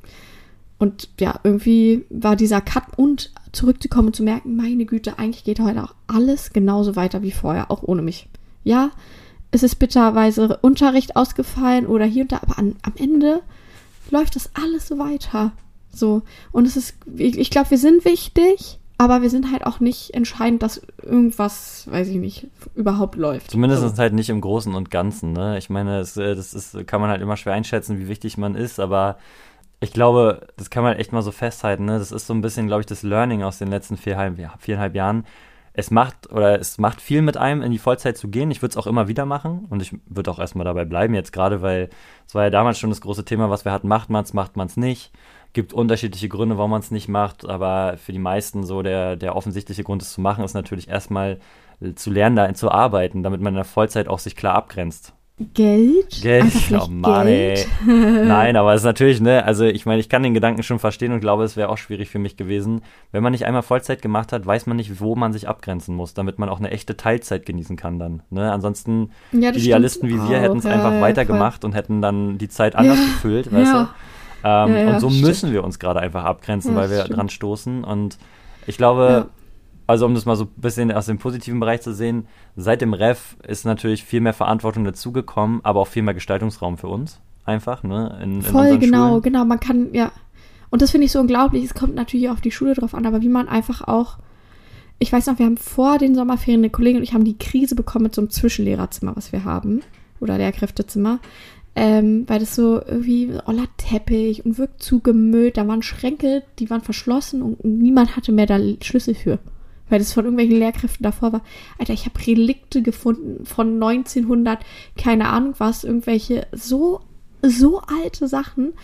Und ja, irgendwie war dieser Cut und zurückzukommen und zu merken, meine Güte, eigentlich geht heute auch alles genauso weiter wie vorher, auch ohne mich. Ja, es ist bitterweise Unterricht ausgefallen oder hier und da, aber an, am Ende läuft das alles so weiter. So, und es ist, ich, ich glaube, wir sind wichtig, aber wir sind halt auch nicht entscheidend, dass irgendwas, weiß ich nicht, überhaupt läuft. Zumindest so. halt nicht im Großen und Ganzen, ne? Ich meine, das, das ist, kann man halt immer schwer einschätzen, wie wichtig man ist, aber ich glaube, das kann man echt mal so festhalten, ne? Das ist so ein bisschen, glaube ich, das Learning aus den letzten viereinhalb, viereinhalb Jahren. Es macht oder es macht viel mit einem, in die Vollzeit zu gehen. Ich würde es auch immer wieder machen und ich würde auch erstmal dabei bleiben jetzt gerade, weil es war ja damals schon das große Thema, was wir hatten, macht man es, macht man es nicht. Gibt unterschiedliche Gründe, warum man es nicht macht, aber für die meisten so der, der offensichtliche Grund, es zu machen, ist natürlich erstmal zu lernen, da zu arbeiten, damit man in der Vollzeit auch sich klar abgrenzt. Geld? Geld? Oh Mann, Geld? ey. Nein, aber es ist natürlich, ne, also ich meine, ich kann den Gedanken schon verstehen und glaube, es wäre auch schwierig für mich gewesen. Wenn man nicht einmal Vollzeit gemacht hat, weiß man nicht, wo man sich abgrenzen muss, damit man auch eine echte Teilzeit genießen kann dann. Ne? Ansonsten, Ja, Idealisten wie wir hätten es ja, einfach ja, weitergemacht und hätten dann die Zeit anders Ja, gefüllt, weißt ja. du? Ähm, Ja, ja, und so stimmt. müssen wir uns gerade einfach abgrenzen, Ja, weil wir stimmt. dran stoßen. Und ich glaube, Ja. also um das mal so ein bisschen aus dem positiven Bereich zu sehen, seit dem Ref ist natürlich viel mehr Verantwortung dazugekommen, aber auch viel mehr Gestaltungsraum für uns einfach, ne? In, in Voll, unseren genau, Schulen. genau. Man kann, ja. Und das finde ich so unglaublich. Es kommt natürlich auf die Schule drauf an, aber wie man einfach auch, ich weiß noch, wir haben vor den Sommerferien, eine Kollegin und ich haben die Krise bekommen mit so einem Zwischenlehrerzimmer, was wir haben. Oder Lehrkräftezimmer. Ähm, weil das so irgendwie oller Teppich und wirkt zugemüllt. Da waren Schränke, die waren verschlossen und niemand hatte mehr da Schlüssel für. Weil das von irgendwelchen Lehrkräften davor war. Alter, ich habe Relikte gefunden von neunzehnhundert, keine Ahnung was, irgendwelche so, so alte Sachen.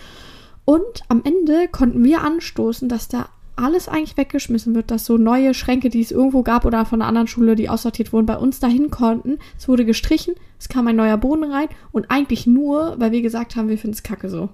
Und am Ende konnten wir anstoßen, dass da alles eigentlich weggeschmissen wird, dass so neue Schränke, die es irgendwo gab oder von einer anderen Schule, die aussortiert wurden, bei uns dahin konnten. Es wurde gestrichen, es kam ein neuer Boden rein und eigentlich nur, weil wir gesagt haben, wir finden es kacke so.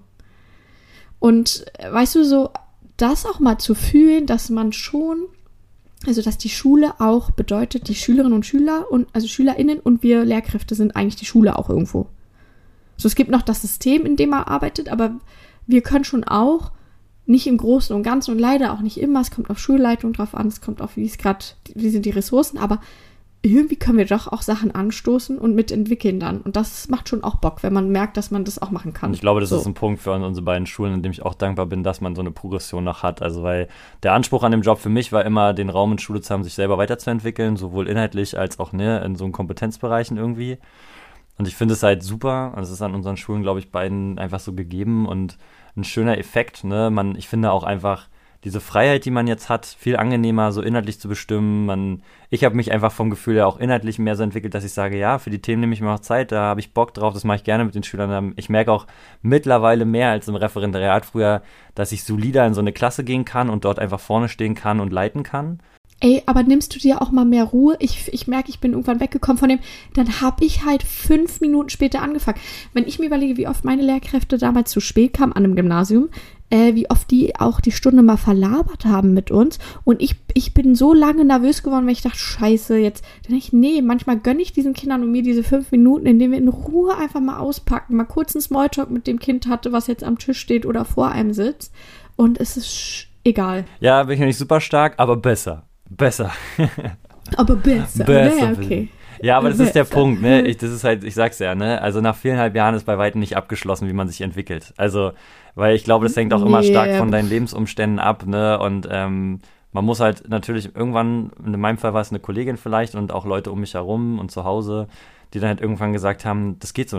Und äh, weißt du, so das auch mal zu fühlen, dass man schon, also dass die Schule auch bedeutet, die Schülerinnen und Schüler und also SchülerInnen und wir Lehrkräfte sind eigentlich die Schule auch irgendwo. So, es gibt noch das System, in dem man arbeitet, aber wir können schon auch nicht im Großen und Ganzen und leider auch nicht immer. Es kommt auf Schulleitung drauf an, es kommt auf, wie es gerade, wie sind die Ressourcen, aber irgendwie können wir doch auch Sachen anstoßen und mitentwickeln dann. Und das macht schon auch Bock, wenn man merkt, dass man das auch machen kann. Und ich glaube, das so. ist ein Punkt für unsere beiden Schulen, in dem ich auch dankbar bin, dass man so eine Progression noch hat. Also weil der Anspruch an dem Job für mich war immer, den Raum in Schule zu haben, sich selber weiterzuentwickeln, sowohl inhaltlich als auch ne, in so Kompetenzbereichen irgendwie. Und ich finde es halt super. Und es ist an unseren Schulen, glaube ich, beiden einfach so gegeben und ein schöner Effekt, ne? Man, ich finde auch einfach diese Freiheit, die man jetzt hat, viel angenehmer, so inhaltlich zu bestimmen. Man, ich habe mich einfach vom Gefühl her auch inhaltlich mehr so entwickelt, dass ich sage, ja, für die Themen nehme ich mir auch Zeit, da habe ich Bock drauf, das mache ich gerne mit den Schülern. Ich merke auch mittlerweile mehr als im Referendariat früher, dass ich solider in so eine Klasse gehen kann und dort einfach vorne stehen kann und leiten kann. Ey, aber nimmst du dir auch mal mehr Ruhe? Ich, ich merke, ich bin irgendwann weggekommen von dem, dann habe ich halt fünf Minuten später angefangen. Wenn ich mir überlege, wie oft meine Lehrkräfte damals zu spät kamen an einem Gymnasium, äh, wie oft die auch die Stunde mal verlabert haben mit uns und ich, ich bin so lange nervös geworden, weil ich dachte, scheiße, jetzt, dann denke ich, nee, manchmal gönne ich diesen Kindern und mir diese fünf Minuten, in denen wir in Ruhe einfach mal auspacken, mal kurz einen Smalltalk mit dem Kind hatte, was jetzt am Tisch steht oder vor einem sitzt und es ist sch- egal. Ja, bin ich noch nicht super stark, aber besser. Besser. Aber besser. Besser. Ja, okay. Ja, aber das ist der Besser. Punkt, ne? Ich, das ist halt, ich sag's ja, ne? Also nach viereinhalb Jahren ist bei weitem nicht abgeschlossen, wie man sich entwickelt. Also, weil ich glaube, das hängt auch immer Nee. stark von deinen Lebensumständen ab, ne? Und ähm, man muss halt natürlich irgendwann, in meinem Fall war es eine Kollegin vielleicht und auch Leute um mich herum und zu Hause, die dann halt irgendwann gesagt haben, das geht so nicht.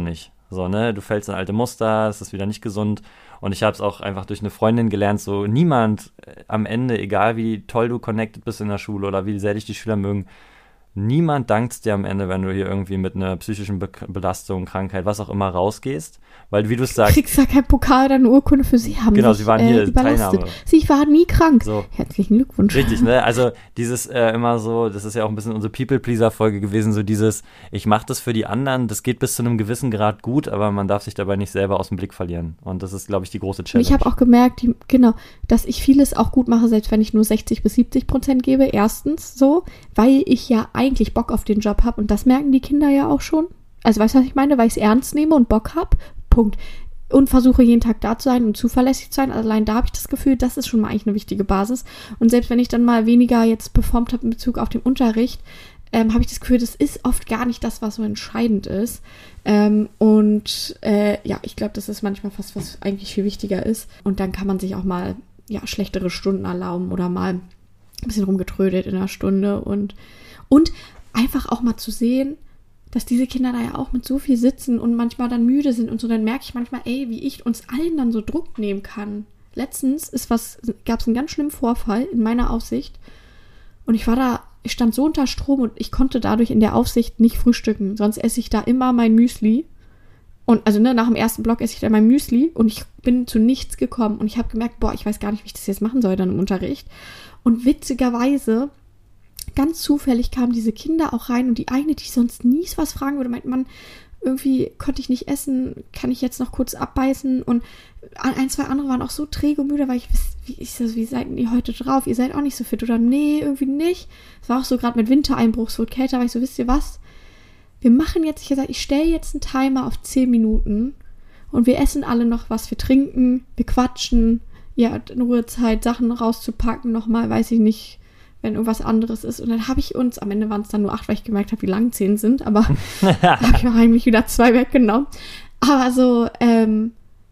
So, ne, du fällst in alte Muster, es ist wieder nicht gesund. Und ich habe es auch einfach durch eine Freundin gelernt, so niemand äh, am Ende, egal wie toll du connected bist in der Schule oder wie sehr dich die Schüler mögen, niemand dankt dir am Ende, wenn du hier irgendwie mit einer psychischen Be- Belastung, Krankheit, was auch immer rausgehst. Weil, wie du es Du sagst, kriegst ja kein Pokal oder eine Urkunde für sie, haben genau, sich, sie waren äh, hier überlastet. Teilnahme. Sie waren nie krank. So. Herzlichen Glückwunsch. Richtig, ne? Also dieses äh, immer so, das ist ja auch ein bisschen unsere People-Pleaser-Folge gewesen, so dieses, ich mache das für die anderen, das geht bis zu einem gewissen Grad gut, aber man darf sich dabei nicht selber aus dem Blick verlieren. Und das ist, glaube ich, die große Und Challenge. ich habe auch gemerkt, die, genau, dass ich vieles auch gut mache, selbst wenn ich nur sechzig bis siebzig Prozent gebe. Erstens so, weil ich ja eigentlich Bock auf den Job habe und das merken die Kinder ja auch schon. Also weißt du, was ich meine? Weil ich es ernst nehme und Bock habe. Punkt. Und versuche jeden Tag da zu sein und zuverlässig zu sein. Allein da habe ich das Gefühl, das ist schon mal eigentlich eine wichtige Basis. Und selbst wenn ich dann mal weniger jetzt performt habe in Bezug auf den Unterricht, ähm, habe ich das Gefühl, das ist oft gar nicht das, was so entscheidend ist. Ähm, und äh, ja, ich glaube, das ist manchmal fast, was eigentlich viel wichtiger ist. Und dann kann man sich auch mal ja schlechtere Stunden erlauben oder mal ein bisschen rumgetrödelt in einer Stunde. Und, und einfach auch mal zu sehen, dass diese Kinder da ja auch mit so viel sitzen und manchmal dann müde sind und so, dann merke ich manchmal, ey, wie ich uns allen dann so Druck nehmen kann. Letztens ist was, gab es einen ganz schlimmen Vorfall in meiner Aufsicht und ich war da, ich stand so unter Strom und ich konnte dadurch in der Aufsicht nicht frühstücken, sonst esse ich da immer mein Müsli und also ne, nach dem ersten Block esse ich da mein Müsli und ich bin zu nichts gekommen und ich habe gemerkt, boah, ich weiß gar nicht, wie ich das jetzt machen soll dann im Unterricht und witzigerweise ganz zufällig kamen diese Kinder auch rein und die eine, die sonst nie was fragen würde, meint man, irgendwie konnte ich nicht essen, kann ich jetzt noch kurz abbeißen und ein, zwei andere waren auch so träge und müde, weil ich wusste, wie ist das, wie seid ihr heute drauf? Ihr seid auch nicht so fit oder nee, irgendwie nicht. Es war auch so gerade mit Wintereinbruch, es wurde kälter, weil ich so, wisst ihr was? Wir machen jetzt, ich gesagt, ich stelle jetzt einen Timer auf zehn Minuten und wir essen alle noch was, wir trinken, wir quatschen, ihr habt in Ruhe Zeit, Sachen rauszupacken, nochmal, weiß ich nicht, wenn irgendwas anderes ist. Und dann habe ich uns, am Ende waren es dann nur acht, weil ich gemerkt habe, wie lang zehn sind, aber da habe ich auch eigentlich wieder zwei weggenommen. Aber so, ähm,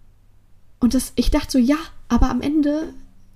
und das, ich dachte so, ja, aber am Ende,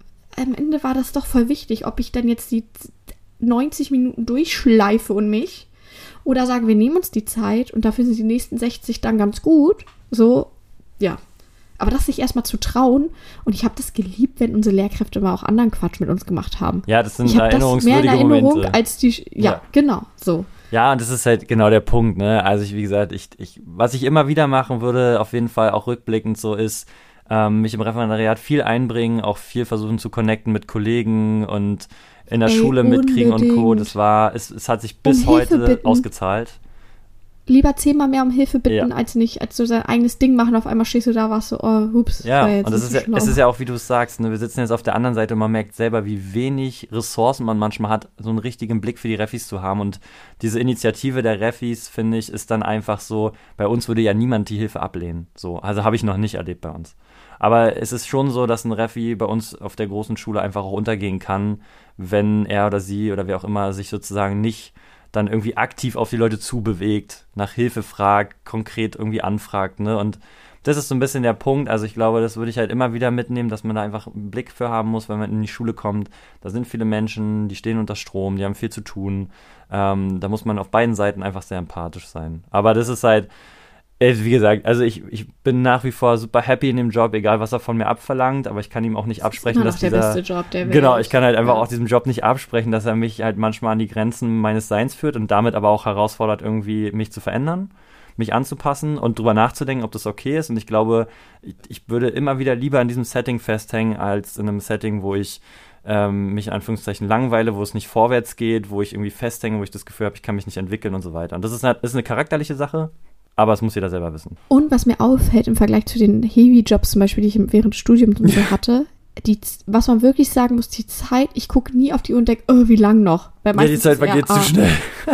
am Ende war das doch voll wichtig, ob ich dann jetzt die neunzig Minuten durchschleife und mich oder sage, wir nehmen uns die Zeit und dafür sind die nächsten sechzig dann ganz gut. So, ja. Aber das sich erstmal zu trauen, und ich habe das geliebt, wenn unsere Lehrkräfte mal auch anderen Quatsch mit uns gemacht haben. Ja, das sind ich erinnerungswürdige das mehr in Erinnerung Momente. Als die, ja, ja, genau, so. Ja, und das ist halt genau der Punkt, ne? Also ich, wie gesagt, ich, ich, was ich immer wieder machen würde, auf jeden Fall auch rückblickend so ist, ähm, mich im Referendariat viel einbringen, auch viel versuchen zu connecten mit Kollegen und in der Ey, Schule mitkriegen und Co. unbedingt. Das war, es, es hat sich bis Um Hilfe heute bitten. ausgezahlt. Lieber zehnmal mehr um Hilfe bitten, Ja. als nicht, als so sein eigenes Ding machen, auf einmal stehst du da, warst so, oh, hups. Ja, war jetzt und das nicht ist so ja, schlau. es ist ja auch, wie du es sagst, ne? Wir sitzen jetzt auf der anderen Seite und man merkt selber, wie wenig Ressourcen man manchmal hat, so einen richtigen Blick für die Refis zu haben. Und diese Initiative der Refis, finde ich, ist dann einfach so, bei uns würde ja niemand die Hilfe ablehnen. So, also habe ich noch nicht erlebt bei uns. Aber es ist schon so, dass ein Refi bei uns auf der großen Schule einfach auch untergehen kann, wenn er oder sie oder wer auch immer sich sozusagen nicht dann irgendwie aktiv auf die Leute zubewegt, nach Hilfe fragt, konkret irgendwie anfragt, ne? Und das ist so ein bisschen der Punkt. Also ich glaube, das würde ich halt immer wieder mitnehmen, dass man da einfach einen Blick für haben muss, wenn man in die Schule kommt. Da sind viele Menschen, die stehen unter Strom, die haben viel zu tun. Ähm, da muss man auf beiden Seiten einfach sehr empathisch sein. Aber das ist halt, wie gesagt, also ich, ich bin nach wie vor super happy in dem Job, egal was er von mir abverlangt, aber ich kann ihm auch nicht absprechen, das dass ist immer noch dieser... der beste Job der Welt. Genau, ich kann halt einfach Ja. auch diesem Job nicht absprechen, dass er mich halt manchmal an die Grenzen meines Seins führt und damit aber auch herausfordert, irgendwie mich zu verändern, mich anzupassen und drüber nachzudenken, ob das okay ist. Und ich glaube, ich, ich würde immer wieder lieber in diesem Setting festhängen, als in einem Setting, wo ich ähm, mich in Anführungszeichen langweile, wo es nicht vorwärts geht, wo ich irgendwie festhänge, wo ich das Gefühl habe, ich kann mich nicht entwickeln und so weiter. Und das ist eine, ist eine charakterliche Sache, aber es muss jeder selber wissen. Und was mir auffällt im Vergleich zu den Heavy-Jobs zum Beispiel, die ich während des Studiums und so hatte, die, was man wirklich sagen muss, die Zeit, ich gucke nie auf die Uhr und denke, oh, wie lang noch? Weil Ja, die meistens Zeit ist eher, vergeht zu ah, schnell.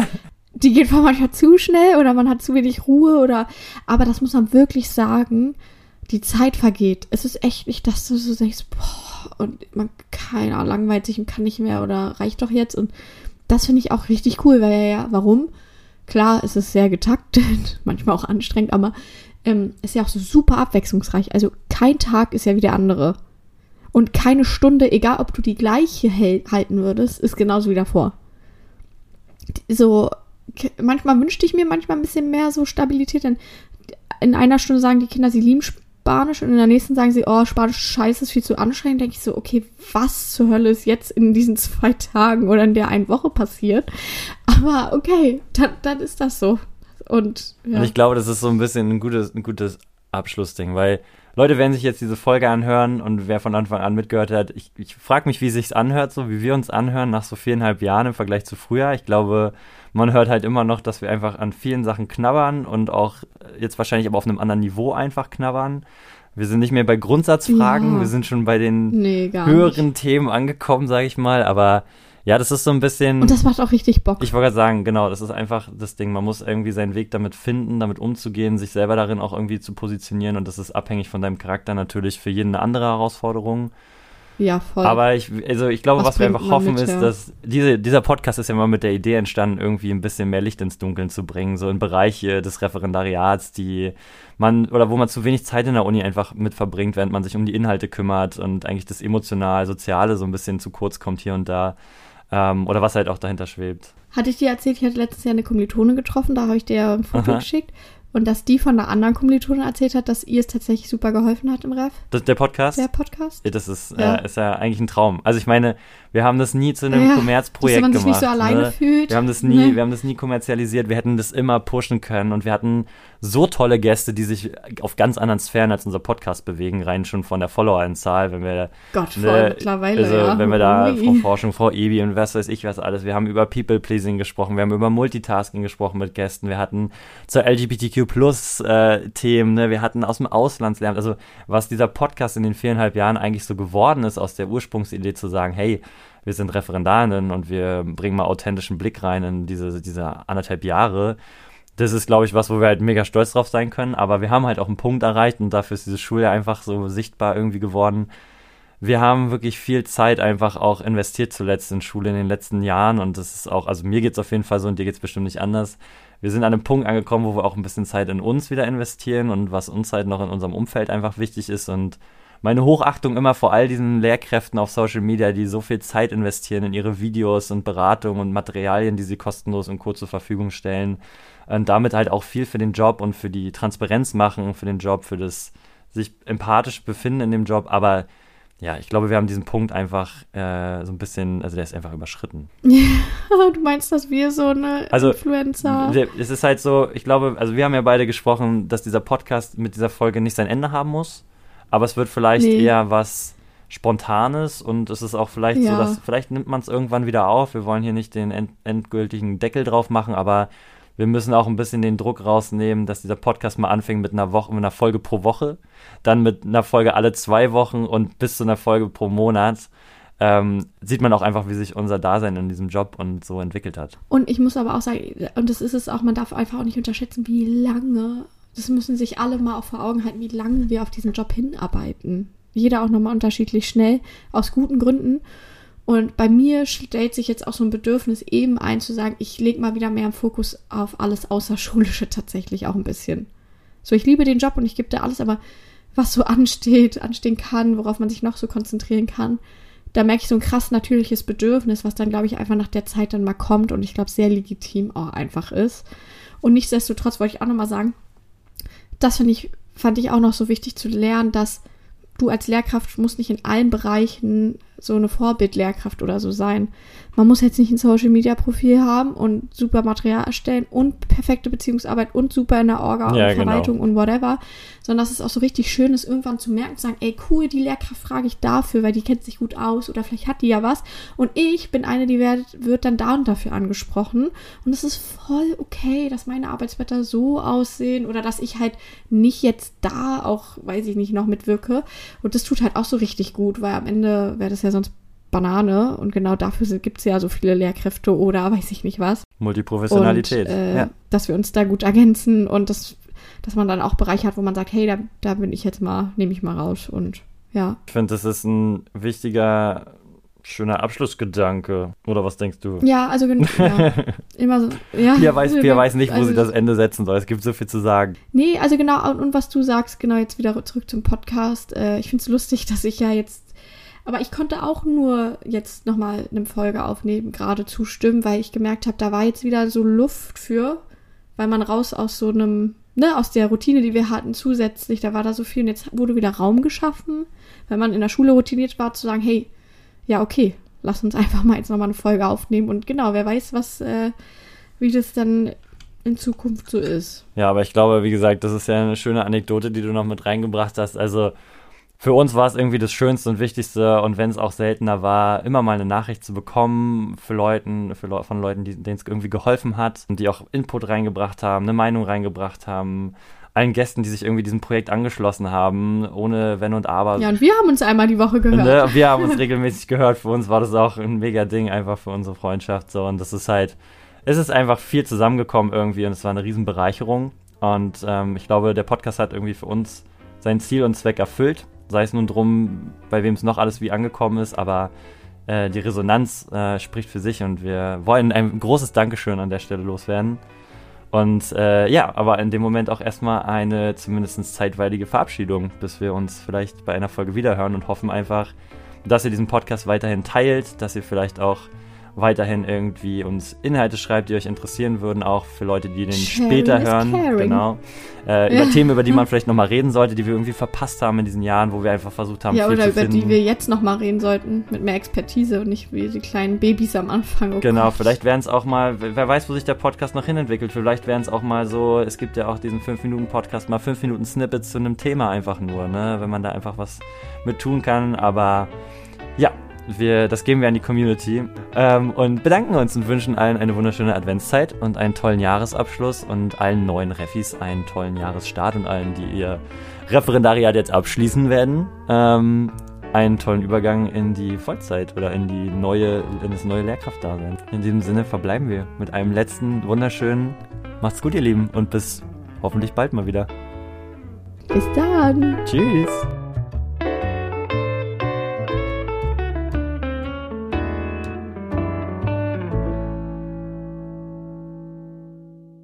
Die geht manchmal zu schnell oder man hat zu wenig Ruhe oder, aber das muss man wirklich sagen, die Zeit vergeht. Es ist echt nicht, dass du so denkst, boah, und man, keine Ahnung, langweilt sich und kann nicht mehr oder reicht doch jetzt, und das finde ich auch richtig cool, weil ja, warum? Klar, es ist sehr getaktet, manchmal auch anstrengend, aber ähm, ist ja auch so super abwechslungsreich. Also kein Tag ist ja wie der andere. Und keine Stunde, egal ob du die gleiche hält, halten würdest, ist genauso wie davor. So, k- manchmal wünschte ich mir manchmal ein bisschen mehr so Stabilität, denn in einer Stunde sagen die Kinder, sie lieben Spanisch und in der nächsten sagen sie, oh, Spanisch scheiße, ist viel zu anstrengend. Denke ich so, okay, was zur Hölle ist jetzt in diesen zwei Tagen oder in der einen Woche passiert? Aber okay, dann, dann ist das so. Und, ja. Und ich glaube, das ist so ein bisschen ein gutes, ein gutes Abschlussding, weil Leute werden sich jetzt diese Folge anhören und wer von Anfang an mitgehört hat, ich, ich frage mich, wie es sich anhört, so wie wir uns anhören nach so viereinhalb Jahren im Vergleich zu früher. Ich glaube, man hört halt immer noch, dass wir einfach an vielen Sachen knabbern und auch jetzt wahrscheinlich aber auf einem anderen Niveau einfach knabbern. Wir sind nicht mehr bei Grundsatzfragen, ja. wir sind schon bei den nee, höheren nicht. Themen angekommen, sage ich mal, aber ja, das ist so ein bisschen... Und das macht auch richtig Bock. Ich wollte gerade sagen, genau, das ist einfach das Ding. Man muss irgendwie seinen Weg damit finden, damit umzugehen, sich selber darin auch irgendwie zu positionieren und das ist abhängig von deinem Charakter natürlich für jeden eine andere Herausforderung. Ja, voll. Aber ich, also ich glaube, was, was wir einfach hoffen, mit, ist, ja. dass diese, dieser Podcast ist ja mal mit der Idee entstanden, irgendwie ein bisschen mehr Licht ins Dunkeln zu bringen, so in Bereiche des Referendariats, die man, oder wo man zu wenig Zeit in der Uni einfach mit verbringt, während man sich um die Inhalte kümmert und eigentlich das Emotional-Soziale so ein bisschen zu kurz kommt hier und da. Ähm, oder was halt auch dahinter schwebt. Hatte ich dir erzählt, ich hatte letztes Jahr eine Kommilitone getroffen, da habe ich dir ja ein Foto Aha. geschickt. Und dass die von einer anderen Kommilitone erzählt hat, dass ihr es tatsächlich super geholfen hat im Ref. Das, der Podcast? Der Podcast? Ja, das ist ja. Äh, ist ja eigentlich ein Traum. Also ich meine, wir haben das nie zu einem ja, Kommerzprojekt dass man gemacht. sich nicht so alleine ne? fühlt. Wir haben das nie, ne? wir haben das nie kommerzialisiert. Wir hätten das immer pushen können und wir hatten so tolle Gäste, die sich auf ganz anderen Sphären als unser Podcast bewegen, rein schon von der Followeranzahl, wenn wir Gott, voll ne, mittlerweile, also ja. wenn wir da Ui. Frau Forschung, Frau Ebi und was weiß ich was alles. Wir haben über People-Pleasing gesprochen, wir haben über Multitasking gesprochen mit Gästen, wir hatten zur L G B T Q Plus äh, Themen, ne? Wir hatten aus dem Auslandslernen, also was dieser Podcast in den viereinhalb Jahren eigentlich so geworden ist, aus der Ursprungsidee zu sagen, hey, wir sind Referendarinnen und wir bringen mal authentischen Blick rein in diese, diese anderthalb Jahre. Das ist, glaube ich, was, wo wir halt mega stolz drauf sein können, aber wir haben halt auch einen Punkt erreicht und dafür ist dieses Schuljahr einfach so sichtbar irgendwie geworden. Wir haben wirklich viel Zeit einfach auch investiert zuletzt in Schule in den letzten Jahren und das ist auch, also mir geht's auf jeden Fall so und dir geht's bestimmt nicht anders. Wir sind an einem Punkt angekommen, wo wir auch ein bisschen Zeit in uns wieder investieren und was uns halt noch in unserem Umfeld einfach wichtig ist und meine Hochachtung immer vor all diesen Lehrkräften auf Social Media, die so viel Zeit investieren in ihre Videos und Beratungen und Materialien, die sie kostenlos und kurz zur Verfügung stellen und damit halt auch viel für den Job und für die Transparenz machen, für den Job, für das sich empathisch befinden in dem Job, aber ja, ich glaube, wir haben diesen Punkt einfach äh, so ein bisschen, also der ist einfach überschritten. Ja, du meinst, dass wir so eine also, Influencer... Es ist halt so, ich glaube, also wir haben ja beide gesprochen, dass dieser Podcast mit dieser Folge nicht sein Ende haben muss, aber es wird vielleicht nee. eher was Spontanes und es ist auch vielleicht ja. so, dass vielleicht nimmt man es irgendwann wieder auf. Wir wollen hier nicht den end- endgültigen Deckel drauf machen, aber wir müssen auch ein bisschen den Druck rausnehmen, dass dieser Podcast mal anfängt mit einer Woche, mit einer Folge pro Woche, dann mit einer Folge alle zwei Wochen und bis zu einer Folge pro Monat. Ähm, sieht man auch einfach, wie sich unser Dasein in diesem Job und so entwickelt hat. Und ich muss aber auch sagen, und das ist es auch, man darf einfach auch nicht unterschätzen, wie lange, das müssen sich alle mal auch vor Augen halten, wie lange wir auf diesen Job hinarbeiten. Jeder auch nochmal unterschiedlich schnell, aus guten Gründen. Und bei mir stellt sich jetzt auch so ein Bedürfnis eben ein, zu sagen, ich lege mal wieder mehr im Fokus auf alles Außerschulische tatsächlich auch ein bisschen. So, ich liebe den Job und ich gebe da alles, aber was so ansteht, anstehen kann, worauf man sich noch so konzentrieren kann, da merke ich so ein krass natürliches Bedürfnis, was dann, glaube ich, einfach nach der Zeit dann mal kommt und ich glaube, sehr legitim auch einfach ist. Und nichtsdestotrotz wollte ich auch nochmal sagen, das fand ich, fand ich auch noch so wichtig zu lernen, dass du als Lehrkraft musst nicht in allen Bereichen so eine Vorbildlehrkraft oder so sein. Man muss jetzt nicht ein Social-Media-Profil haben und super Material erstellen und perfekte Beziehungsarbeit und super in der Orga ja, und Verwaltung genau. und whatever, sondern dass es auch so richtig schön ist, irgendwann zu merken, zu sagen, ey cool, die Lehrkraft frage ich dafür, weil die kennt sich gut aus oder vielleicht hat die ja was und ich bin eine, die wird, wird dann da und dafür angesprochen und es ist voll okay, dass meine Arbeitsblätter so aussehen oder dass ich halt nicht jetzt da auch, weiß ich nicht, noch mitwirke und das tut halt auch so richtig gut, weil am Ende wäre das ja sonst Banane und genau dafür gibt es ja so viele Lehrkräfte oder weiß ich nicht was. Multiprofessionalität. Und, äh, ja. dass wir uns da gut ergänzen und das, dass man dann auch Bereiche hat, wo man sagt, hey, da, da bin ich jetzt mal, nehme ich mal raus und ja. Ich finde, das ist ein wichtiger, schöner Abschlussgedanke. Oder was denkst du? Ja, also ja, immer so. Ja, Pia weiß, Pia weiß nicht, wo also, sie das Ende setzen soll. Es gibt so viel zu sagen. Nee, also genau, und, und was du sagst, genau, jetzt wieder zurück zum Podcast. Äh, ich finde es lustig, dass ich ja jetzt aber ich konnte auch nur jetzt nochmal eine Folge aufnehmen, gerade zustimmen, weil ich gemerkt habe, da war jetzt wieder so Luft für, weil man raus aus so einem ne, aus der Routine, die wir hatten, zusätzlich, da war da so viel und jetzt wurde wieder Raum geschaffen, wenn man in der Schule routiniert war, zu sagen, hey, ja, okay, lass uns einfach mal jetzt nochmal eine Folge aufnehmen und genau, wer weiß, was, äh, wie das dann in Zukunft so ist. Ja, aber ich glaube, wie gesagt, das ist ja eine schöne Anekdote, die du noch mit reingebracht hast. Also für uns war es irgendwie das Schönste und Wichtigste und wenn es auch seltener war, immer mal eine Nachricht zu bekommen für Leuten, für Le- von Leuten, die, denen es irgendwie geholfen hat und die auch Input reingebracht haben, eine Meinung reingebracht haben. Allen Gästen, die sich irgendwie diesem Projekt angeschlossen haben, ohne Wenn und Aber. Ja, und wir haben uns einmal die Woche gehört. Ne? Wir haben uns regelmäßig gehört. Für uns war das auch ein mega Ding, einfach für unsere Freundschaft. So. Und das ist halt, es ist einfach viel zusammengekommen irgendwie und es war eine riesen Bereicherung. Und ähm, ich glaube, der Podcast hat irgendwie für uns sein Ziel und Zweck erfüllt. Sei es nun drum, bei wem es noch alles wie angekommen ist, aber äh, die Resonanz äh, spricht für sich und wir wollen ein großes Dankeschön an der Stelle loswerden. Und äh, ja, aber in dem Moment auch erstmal eine zumindest zeitweilige Verabschiedung, bis wir uns vielleicht bei einer Folge wiederhören und hoffen einfach, dass ihr diesen Podcast weiterhin teilt, dass ihr vielleicht auch weiterhin irgendwie uns Inhalte schreibt, die euch interessieren würden, auch für Leute, die den Sharing später is hören. caring. Genau. Äh, über Themen, über die man vielleicht nochmal reden sollte, die wir irgendwie verpasst haben in diesen Jahren, wo wir einfach versucht haben, Ja, viel oder zu über finden. die wir jetzt nochmal reden sollten, mit mehr Expertise und nicht wie die kleinen Babys am Anfang. Oh Genau, Gott. vielleicht wären es auch mal, wer weiß, wo sich der Podcast noch hinentwickelt, vielleicht wären es auch mal so, es gibt ja auch diesen fünf Minuten Podcast, mal fünf Minuten Snippets zu einem Thema einfach nur, ne, wenn man da einfach was mit tun kann, aber ja, wir, das geben wir an die Community ähm, und bedanken uns und wünschen allen eine wunderschöne Adventszeit und einen tollen Jahresabschluss und allen neuen Refis einen tollen Jahresstart und allen, die ihr Referendariat jetzt abschließen werden, ähm, einen tollen Übergang in die Vollzeit oder in die neue, in das neue Lehrkraftdasein. In diesem Sinne verbleiben wir mit einem letzten wunderschönen Macht's gut, ihr Lieben, und bis hoffentlich bald mal wieder. Bis dann. Tschüss.